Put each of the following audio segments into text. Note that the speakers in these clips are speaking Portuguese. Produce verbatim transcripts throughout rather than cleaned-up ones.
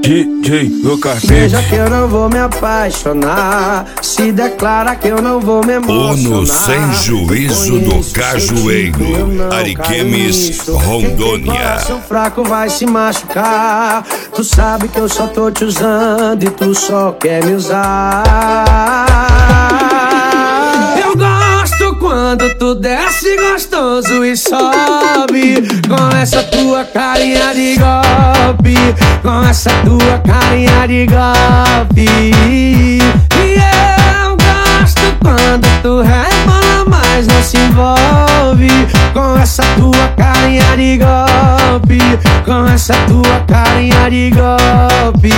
D J Lucas Beat. Veja que eu não vou me apaixonar, se declara que eu não vou me emocionar. O no Sem Juízo do Cajueiro, Ariquemes, Rondônia. Coração fraco vai se machucar. Tu sabe que eu só tô te usando e tu só quer me usar. Eu gosto quando tu desce gostoso e sobe, com essa tua carinha de golpe, com essa tua carinha de golpe. E eu gosto quando tu rebola, mas não se envolve, com essa tua carinha de golpe, com essa tua carinha de golpe.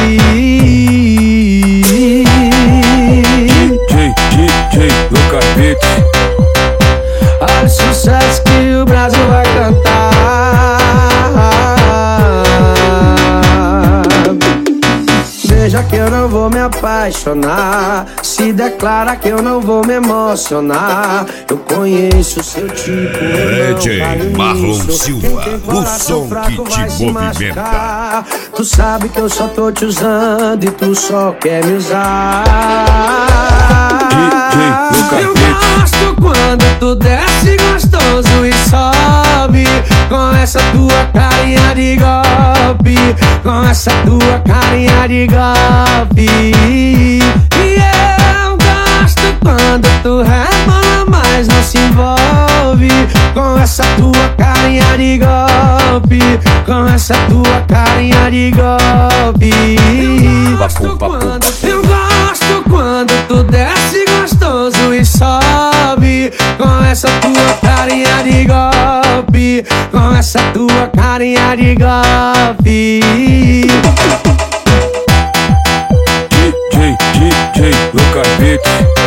D J Lucas Beat. Olha o sucesso que o Brasil vai cantar. Veja que eu não vou me apaixonar, se declara que eu não vou me emocionar. Eu conheço o seu tipo, D J Marlon Silva, o som que te movimenta. Tu sabe que eu só tô te usando e tu só quer me usar. D J Lucas Eu Beat. gosto quando tu desce gostoso e sobe, com essa tua carinha de golpe, com essa tua carinha de golpe. E eu gosto quando tu rebola, mas não se envolve, com essa tua carinha de golpe, com essa tua carinha de golpe. Eu gosto quando, eu gosto quando tu desce gostoso e sobe, com essa tua carinha de golpe, com essa tua carinha de golpe. D J D J Lucas Beat.